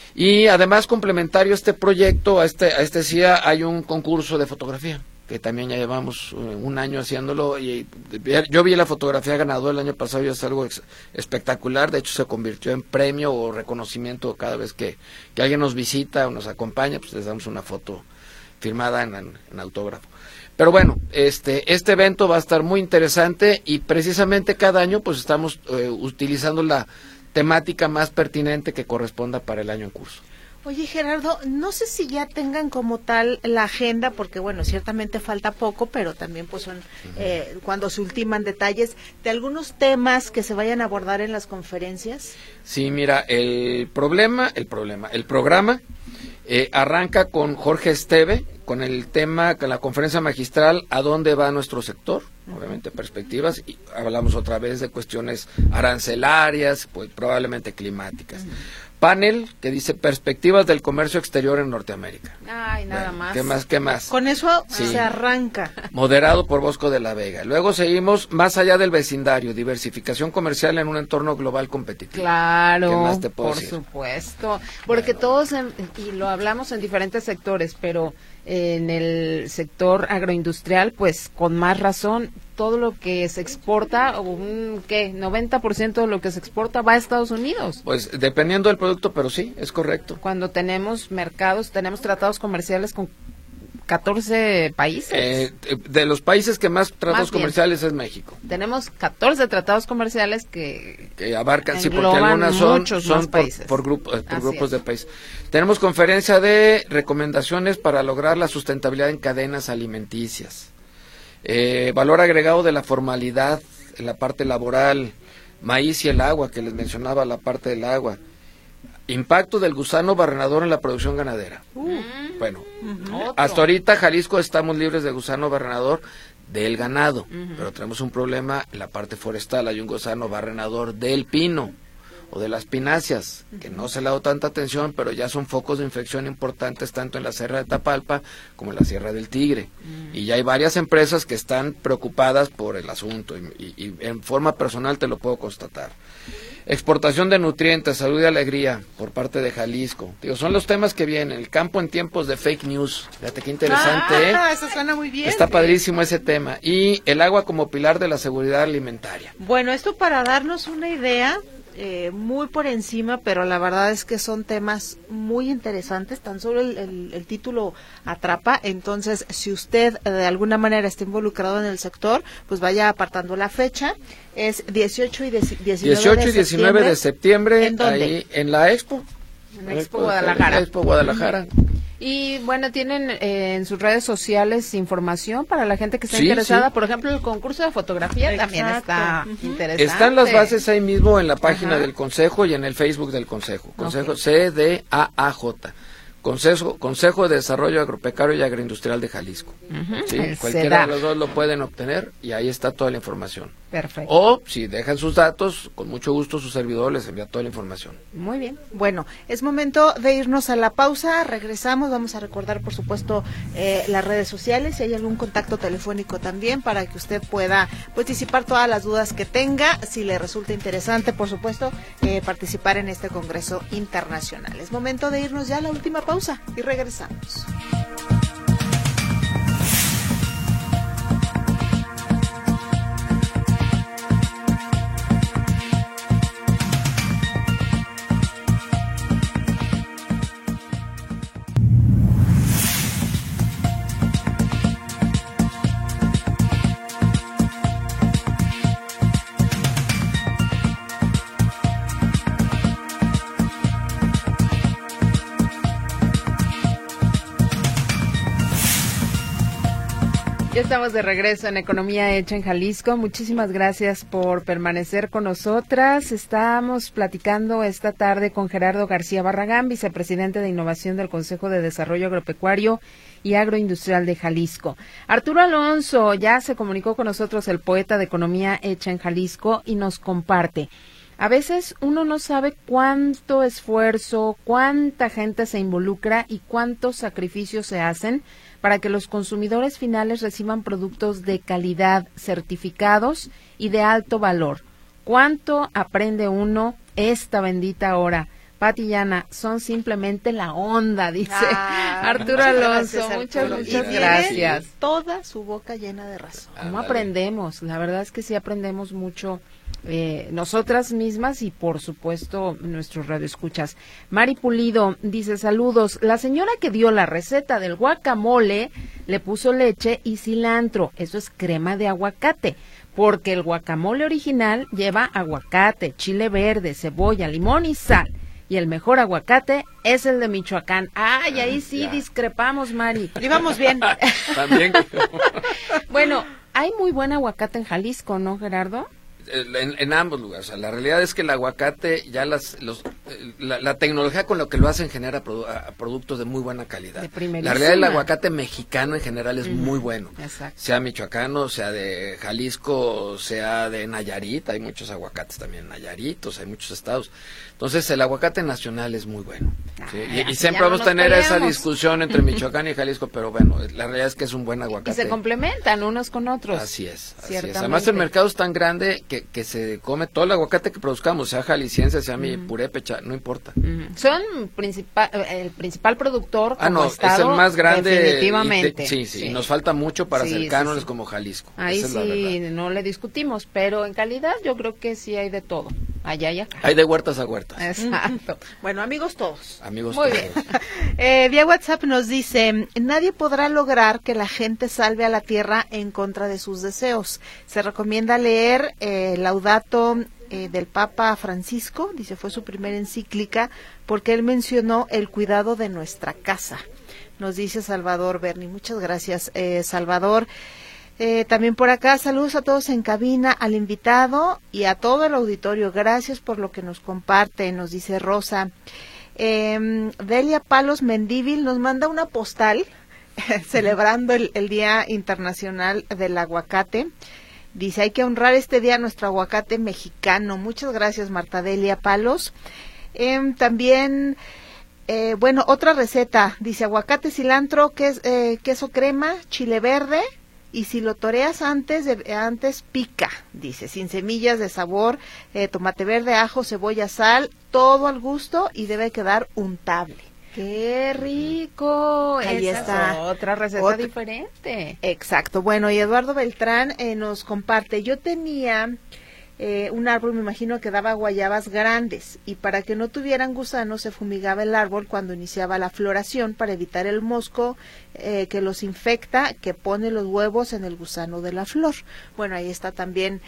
Y además, complementario a este proyecto, a este, a este C I A, hay un concurso de fotografía, que también ya llevamos un año haciéndolo. Y yo vi la fotografía ganadora el año pasado y es algo ex, espectacular. De hecho, se convirtió en premio o reconocimiento cada vez que, que alguien nos visita o nos acompaña, pues les damos una foto firmada en, en, en autógrafo. Pero bueno, este este evento va a estar muy interesante y precisamente cada año pues estamos eh, utilizando la temática más pertinente que corresponda para el año en curso. Oye, Gerardo, no sé si ya tengan como tal la agenda, porque bueno, ciertamente falta poco, pero también pues son eh, cuando se ultiman detalles de algunos temas que se vayan a abordar en las conferencias. Sí, mira, el problema, el problema, el programa eh, arranca con Jorge Esteve, con el tema, con la conferencia magistral, ¿a dónde va nuestro sector? Obviamente perspectivas, y hablamos otra vez de cuestiones arancelarias, pues probablemente climáticas. Uh-huh. Panel que dice perspectivas del comercio exterior en Norteamérica. Ay, nada bueno, más. ¿Qué más? ¿Qué más? Con eso sí. se arranca. Moderado por Bosco de la Vega. Luego seguimos más allá del vecindario, diversificación comercial en un entorno global competitivo. Claro, ¿qué más te puedo por decir? Supuesto, porque bueno. todos, en, y lo hablamos en diferentes sectores, pero en el sector agroindustrial, pues con más razón, todo lo que se exporta, un ¿qué? noventa por ciento de lo que se exporta va a Estados Unidos. Pues dependiendo del producto, pero sí, es correcto. Cuando tenemos mercados, tenemos tratados comerciales con catorce países. Eh, de los países que más tratados más bien, comerciales es México. Tenemos catorce tratados comerciales que, que abarcan, sí, porque algunas son, son por, por, grupo, eh, por grupos es. de países. Tenemos conferencia de recomendaciones para lograr la sustentabilidad en cadenas alimenticias. Eh, valor agregado de la formalidad en la parte laboral, maíz y el agua, que les mencionaba la parte del agua. Impacto del gusano barrenador en la producción ganadera. Uh, bueno, uh-huh. hasta ahorita Jalisco estamos libres de gusano barrenador del ganado, uh-huh. pero tenemos un problema en la parte forestal. Hay un gusano barrenador del pino o de las pináceas, uh-huh. que no se le ha dado tanta atención, pero ya son focos de infección importantes tanto en la Sierra de Tapalpa como en la Sierra del Tigre. Uh-huh. Y ya hay varias empresas que están preocupadas por el asunto y, y, y en forma personal te lo puedo constatar. Exportación de nutrientes, salud y alegría por parte de Jalisco. Digo, son los temas que vienen. El campo en tiempos de fake news. Fíjate qué interesante, ah, ¿eh? Eso suena muy bien. Está padrísimo ese tema. Y el agua como pilar de la seguridad alimentaria. Bueno, esto para darnos una idea, eh, muy por encima, pero la verdad es que son temas muy interesantes. Tan solo el, el, el título atrapa. Entonces, si usted eh, de alguna manera está involucrado en el sector, pues vaya apartando la fecha. Es dieciocho y diecinueve dieciocho y diecinueve de septiembre, ¿En dónde? ahí en la Expo. En Expo Guadalajara. En Expo Guadalajara. Y bueno, tienen eh, en sus redes sociales información para la gente que está Sí, interesada. sí. Por ejemplo, el concurso de fotografía también está Exacto. interesante. Están las bases ahí mismo en la página Ajá. del Consejo y en el Facebook del Consejo. Consejo Ok. C D A A J. Consejo, Consejo de Desarrollo Agropecuario y Agroindustrial de Jalisco. Ujú, ¿Sí? el Cualquiera CEDA. de los dos lo pueden obtener y ahí está toda la información. Perfecto. O si dejan sus datos, con mucho gusto su servidor les envía toda la información. Muy bien. Bueno, es momento de irnos a la pausa, regresamos, vamos a recordar por supuesto eh, las redes sociales, si hay algún contacto telefónico también para que usted pueda pues disipar todas las dudas que tenga, si le resulta interesante por supuesto eh, participar en este congreso internacional. Es momento de irnos ya a la última pausa y regresamos. Ya estamos de regreso en Economía Hecha en Jalisco. Muchísimas gracias por permanecer con nosotras. Estamos platicando esta tarde con Gerardo García Barragán, vicepresidente de Innovación del Consejo de Desarrollo Agropecuario y Agroindustrial de Jalisco. Arturo Alonso ya se comunicó con nosotros, el poeta de Economía Hecha en Jalisco, y nos comparte. A veces uno no sabe cuánto esfuerzo, cuánta gente se involucra y cuántos sacrificios se hacen para que los consumidores finales reciban productos de calidad, certificados y de alto valor. ¿Cuánto aprende uno esta bendita hora? Pati y Ana, son simplemente la onda, dice Ah, Arturo muchas Alonso. gracias, muchas, Arturo. muchas Y gracias. tiene toda su boca llena de razón. ¿Cómo Ándale. aprendemos? La verdad es que sí aprendemos mucho eh, nosotras mismas y por supuesto nuestros radioescuchas. Mari Pulido dice saludos. La señora que dio la receta del guacamole le puso leche y cilantro. Eso es crema de aguacate. Porque el guacamole original lleva aguacate, chile verde, cebolla, limón y sal. Y el mejor aguacate es el de Michoacán. Ay, ahí sí Ya. discrepamos, Mari. Íbamos bien. También. Bueno, hay muy buen aguacate en Jalisco, ¿no, Gerardo? En, en ambos lugares. O sea, la realidad es que el aguacate, ya las, los, eh, la, la tecnología con lo que lo hacen genera produ- a- productos de muy buena calidad. De La primerísima. realidad el aguacate mexicano en general es Ujú. muy bueno. Exacto. Sea michoacano, sea de Jalisco, sea de Nayarit, hay muchos aguacates también en Nayarit, o sea, hay muchos estados. Entonces el aguacate nacional es muy bueno. ¿sí? Ah, Y, y ya siempre no vamos a nos tener esa peleamos. discusión entre Michoacán y Jalisco, pero bueno, la realidad es que es un buen Y aguacate. se complementan unos con otros. Así es, así es. Ciertamente. Además el mercado es tan grande que, que se come todo el aguacate que produzcamos, sea jalisciense, sea mi purépecha, no importa. Ujú. Son principal, el principal productor como Ah, no, estado, es el más grande. definitivamente. y te- sí, sí, y nos falta mucho para Sí, ser sí, cánones sí. como Jalisco. Ahí Esa es la sí verdad. no le discutimos, pero en calidad yo creo que sí hay de todo, allá y acá. Hay de huertas a huertas, Exacto. Bueno, amigos todos. amigos. Muy todos. bien. Eh, vía WhatsApp nos dice, nadie podrá lograr que la gente salve a la tierra en contra de sus deseos. Se recomienda leer eh, Laudato eh, del Papa Francisco, dice fue su primera encíclica, porque él mencionó el cuidado de nuestra casa. Nos dice Salvador Berni. Muchas gracias, eh, Salvador. Eh, también por acá, saludos a todos en cabina, al invitado y a todo el auditorio. Gracias por lo que nos comparte, nos dice Rosa. Eh, Delia Palos Mendívil nos manda una postal celebrando el, el Día Internacional del Aguacate. Dice, hay que honrar este día a nuestro aguacate mexicano. Muchas gracias, Marta Delia Palos. Eh, también, eh, bueno, otra receta. Dice, aguacate, cilantro, ques, eh, queso crema, chile verde, y si lo toreas antes, de, antes pica, dice, sin semillas de sabor, eh, tomate verde, ajo, cebolla, sal, todo al gusto y debe quedar untable. ¡Qué rico! Ahí Esa está. Es otra receta Otra. diferente. Exacto. Bueno, y Eduardo Beltrán eh, nos comparte, yo tenía eh, un árbol, me imagino que daba guayabas grandes, y para que no tuvieran gusanos se fumigaba el árbol cuando iniciaba la floración para evitar el mosco eh, que los infecta, que pone los huevos en el gusano de la flor. Bueno, ahí está también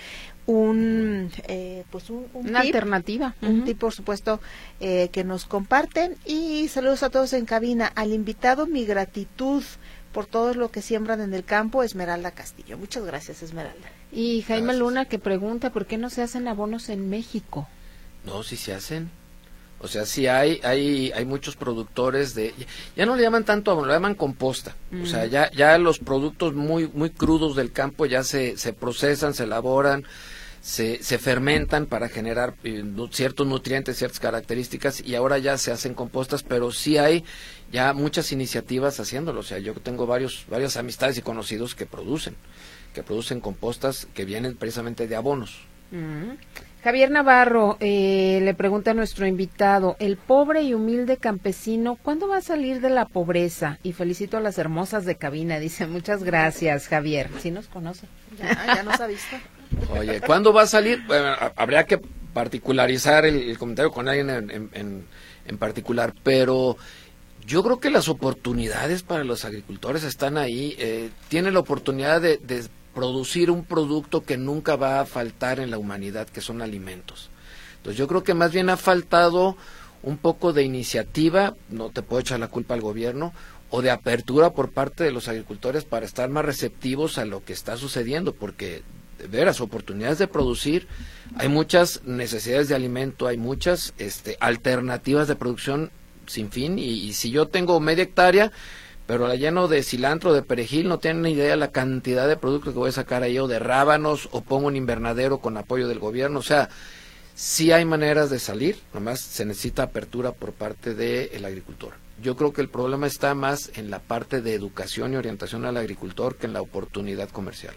un eh, pues un, un Una tip, alternativa. un Ujú. tip por supuesto eh, que nos comparten. Y saludos a todos en cabina. Al invitado, mi gratitud por todo lo que siembran en el campo, Esmeralda Castillo. Muchas gracias, Esmeralda. Y Jaime Gracias. Luna que pregunta por qué no se hacen abonos en México. No, sí se hacen. O sea, sí hay hay hay muchos productores de, ya no le llaman tanto abono, le llaman composta. Mm. O sea, ya ya los productos muy muy crudos del campo ya se se procesan, se elaboran, se se fermentan para generar eh, nu- ciertos nutrientes, ciertas características, y ahora ya se hacen compostas, pero sí hay ya muchas iniciativas haciéndolo. O sea, yo tengo varios varias amistades y conocidos que producen que producen compostas que vienen precisamente de abonos. Mm. Javier Navarro eh, le pregunta a nuestro invitado, el pobre y humilde campesino, ¿cuándo va a salir de la pobreza? Y felicito a las hermosas de cabina, dice, muchas gracias, Javier. Sí nos conoce. Ya, ya nos ha visto. Oye, ¿cuándo va a salir? Bueno, ha- habría que particularizar el, el comentario con alguien en, en, en, en particular, pero yo creo que las oportunidades para los agricultores están ahí. Eh, tienen la oportunidad de, de producir un producto que nunca va a faltar en la humanidad, que son alimentos. Entonces yo creo que más bien ha faltado un poco de iniciativa, no te puedo echar la culpa al gobierno, o de apertura por parte de los agricultores para estar más receptivos a lo que está sucediendo, porque de veras, oportunidades de producir, hay muchas necesidades de alimento, hay muchas este, alternativas de producción sin fin, y, y si yo tengo media hectárea, pero la lleno de cilantro, de perejil, no tienen ni idea la cantidad de productos que voy a sacar ahí, o de rábanos, o pongo un invernadero con apoyo del gobierno. O sea, sí hay maneras de salir, nomás se necesita apertura por parte del agricultor. Yo creo que el problema está más en la parte de educación y orientación al agricultor que en la oportunidad comercial.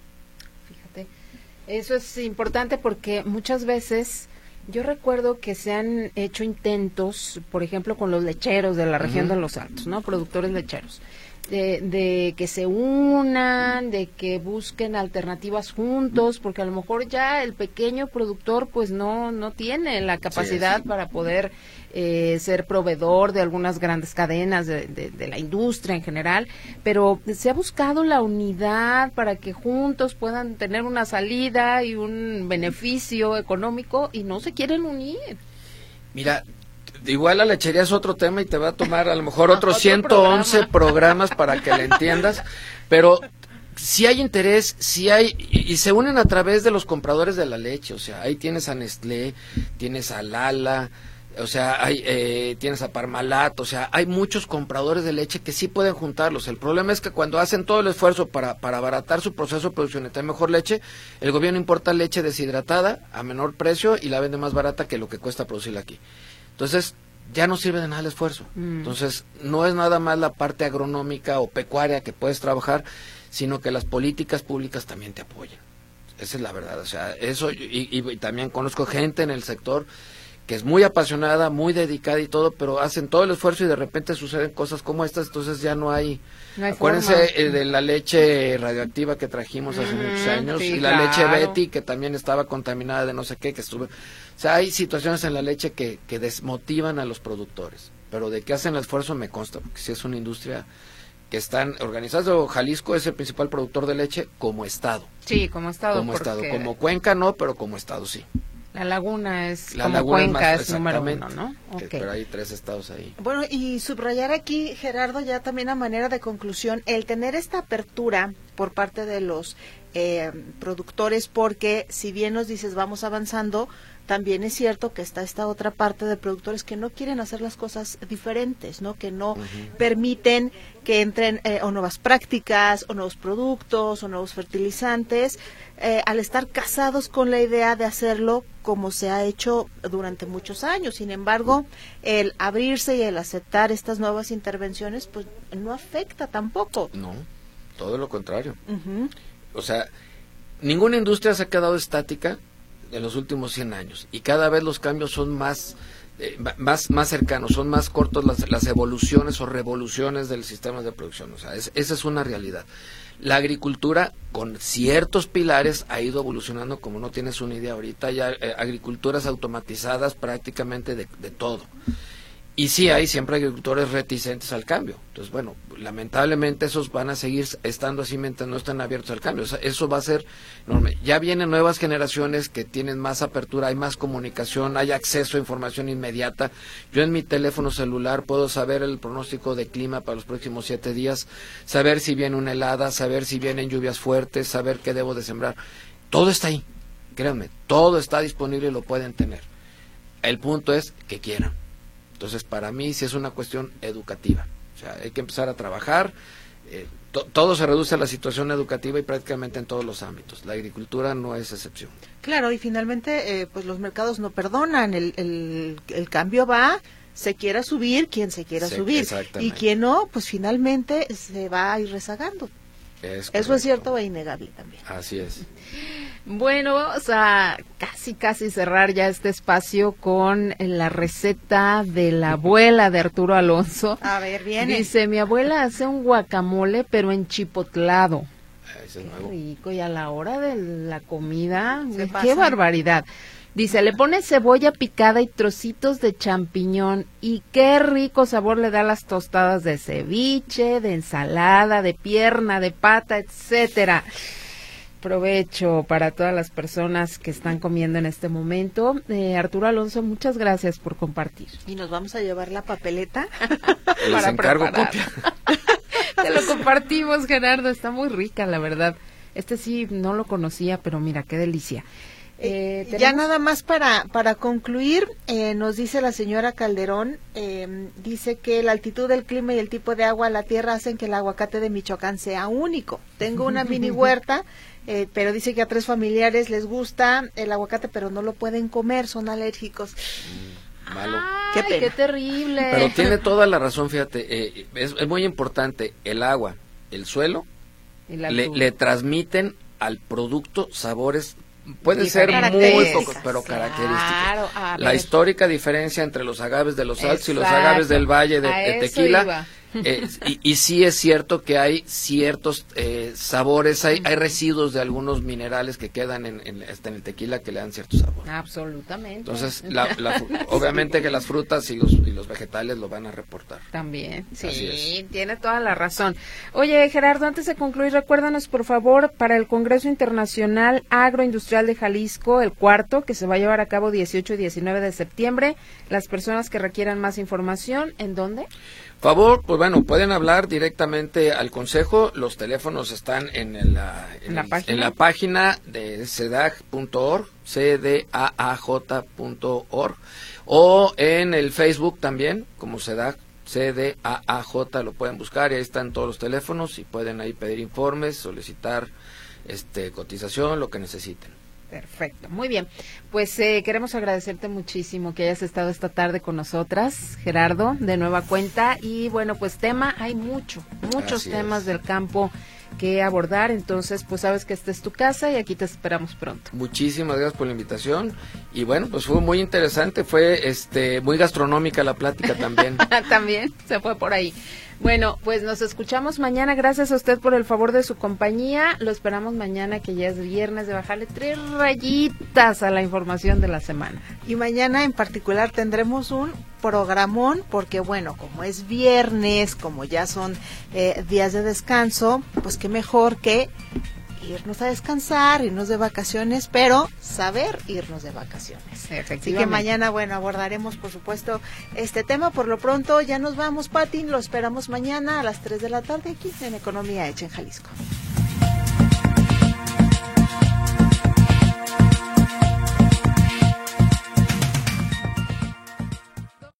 Fíjate, eso es importante porque muchas veces yo recuerdo que se han hecho intentos, por ejemplo, con los lecheros de la región Ujú. de Los Altos, ¿no? Productores lecheros, de, de que se unan, de que busquen alternativas juntos, porque a lo mejor ya el pequeño productor pues no no tiene la capacidad es. para poder eh, ser proveedor de algunas grandes cadenas de, de, de la industria en general, pero se ha buscado la unidad para que juntos puedan tener una salida y un beneficio económico y no se quieren unir. Mira, igual la lechería es otro tema y te va a tomar a lo mejor otros Otro ciento once programa. programas para que le entiendas, pero si hay interés, si hay, y, y se unen a través de los compradores de la leche. O sea, ahí tienes a Nestlé, tienes a Lala, o sea, hay, eh, tienes a Parmalat, o sea, hay muchos compradores de leche que sí pueden juntarlos. El problema es que cuando hacen todo el esfuerzo para, para abaratar su proceso de producción y tener mejor leche, el gobierno importa leche deshidratada a menor precio y la vende más barata que lo que cuesta producirla aquí. Entonces, ya no sirve de nada el esfuerzo. Mm. Entonces, no es nada más la parte agronómica o pecuaria que puedes trabajar, sino que las políticas públicas también te apoyen. Esa es la verdad. O sea, eso, y, y, y también conozco gente en el sector que es muy apasionada, muy dedicada y todo, pero hacen todo el esfuerzo y de repente suceden cosas como estas, entonces ya no hay... No hay Acuérdense forma. eh, de la leche radioactiva que trajimos hace Mm, muchos años, sí, y la claro. leche Betty que también estaba contaminada de no sé qué, que estuve... O sea, hay situaciones en la leche que, que desmotivan a los productores, pero de que hacen el esfuerzo me consta, porque si es una industria que están organizadas. Jalisco es el principal productor de leche como estado, Sí, como estado. como estado, porque como Cuenca no, pero como estado sí. La laguna es La como laguna es Cuenca más- es número uno, exactamente, ¿no? que- Ok. pero hay tres estados ahí. Bueno, y subrayar aquí, Gerardo, ya también a manera de conclusión, el tener esta apertura por parte de los eh, productores, porque si bien nos dices vamos avanzando, también es cierto que está esta otra parte de productores que no quieren hacer las cosas diferentes, ¿no? Que no Ujú. permiten que entren eh, o nuevas prácticas, o nuevos productos, o nuevos fertilizantes, eh, al estar casados con la idea de hacerlo como se ha hecho durante muchos años. Sin embargo, el abrirse y el aceptar estas nuevas intervenciones, pues no afecta tampoco. No. Todo lo contrario. Uh-huh. O sea, ninguna industria se ha quedado estática en los últimos cien años y cada vez los cambios son más eh, más más cercanos, son más cortos las, las evoluciones o revoluciones del sistema de producción. O sea, es, esa es una realidad. La agricultura con ciertos pilares ha ido evolucionando como no tienes una idea. Ahorita ya eh, agriculturas automatizadas prácticamente de, de todo. Y sí hay siempre agricultores reticentes al cambio. Entonces, bueno, lamentablemente esos van a seguir estando así mientras no estén abiertos al cambio. O sea, eso va a ser enorme. Ya vienen nuevas generaciones que tienen más apertura, hay más comunicación, hay acceso a información inmediata. Yo en mi teléfono celular puedo saber el pronóstico de clima para los próximos siete días, saber si viene una helada, saber si vienen lluvias fuertes, saber qué debo de sembrar. Todo está ahí, créanme, todo está disponible y lo pueden tener. El punto es que quieran. Entonces, para mí sí es una cuestión educativa. O sea, hay que empezar a trabajar. Eh, to, todo se reduce a la situación educativa y prácticamente en todos los ámbitos. La agricultura no es excepción. Claro, y finalmente, eh, pues los mercados no perdonan. El, el, el cambio va, se quiera subir quien se quiera Sí, subir. exactamente. Y quien no, pues finalmente se va a ir rezagando. Es Eso es cierto e innegable también. Así es. Bueno, vamos a casi, casi cerrar ya este espacio con la receta de la abuela de Arturo Alonso. A ver, viene. Dice, mi abuela hace un guacamole, pero enchipotlado. Ese es Qué nuevo. rico, y a la hora de la comida, Se qué pasan. barbaridad. Dice, le pone cebolla picada y trocitos de champiñón, y qué rico sabor le da a las tostadas de ceviche, de ensalada, de pierna, de pata, etcétera. Provecho para todas las personas que están comiendo en este momento. Eh, Arturo Alonso, muchas gracias por compartir. Y nos vamos a llevar la papeleta. Les para encargo preparar. copia. Te lo compartimos, Gerardo, está muy rica, la verdad. Este sí no lo conocía, pero mira, qué delicia. Eh, Ya ¿tenemos? nada más para para concluir, eh, nos dice la señora Calderón, eh, dice que la altitud del clima y el tipo de agua a la tierra hacen que el aguacate de Michoacán sea único. Tengo una mini huerta, eh, pero dice que a tres familiares les gusta el aguacate, pero no lo pueden comer, son alérgicos. Malo. Ay, Qué qué, pena. terrible. Pero tiene toda la razón, fíjate, eh, es, es muy importante, el agua, el suelo, Y la le, altura. le transmiten al producto sabores, pueden ser muy Características, pocos, pero características. Claro, a La ver. histórica diferencia entre los agaves de los Altos y los Exacto. agaves del Valle de, A de eso Tequila. iba. Eh, y, y sí es cierto que hay ciertos eh, sabores, hay, hay residuos de algunos minerales que quedan en, en, hasta en el tequila que le dan cierto sabor. Absolutamente. Entonces, la, la fru- obviamente que las frutas y los, y los vegetales lo van a reportar. También, Así sí, tiene toda la razón. Oye, Gerardo, antes de concluir, recuérdanos, por favor, para el Congreso Internacional Agroindustrial de Jalisco, el cuarto, que se va a llevar a cabo dieciocho y diecinueve de septiembre, las personas que requieran más información, ¿en dónde? Favor, pues bueno, pueden hablar directamente al consejo, los teléfonos están en, el, ah, en, ¿En la el- página? en la página de cedag punto org, c d a a j punto org, o en el Facebook también, como cedag, c d a a j, lo pueden buscar, y ahí están todos los teléfonos y pueden ahí pedir informes, solicitar este cotización, lo que necesiten. Perfecto, muy bien. Pues eh, queremos agradecerte muchísimo que hayas estado esta tarde con nosotras, Gerardo, de nueva cuenta. Y bueno, pues tema, hay mucho, muchos Así temas es. del campo que abordar. Entonces, pues sabes que esta es tu casa y aquí te esperamos pronto. Muchísimas gracias por la invitación y bueno, pues fue muy interesante, fue este muy gastronómica la plática también. También se fue por ahí. Bueno, pues nos escuchamos mañana. Gracias a usted por el favor de su compañía. Lo esperamos mañana, que ya es viernes, de bajarle tres rayitas a la información de la semana. Y mañana en particular tendremos un programón, porque bueno, como es viernes, como ya son eh, días de descanso, pues qué mejor que irnos a descansar, irnos de vacaciones, pero saber irnos de vacaciones. Así que mañana, bueno, abordaremos por supuesto este tema. Por lo pronto ya nos vamos, Pati, lo esperamos mañana a las tres de la tarde aquí en Economía Hecha en Jalisco.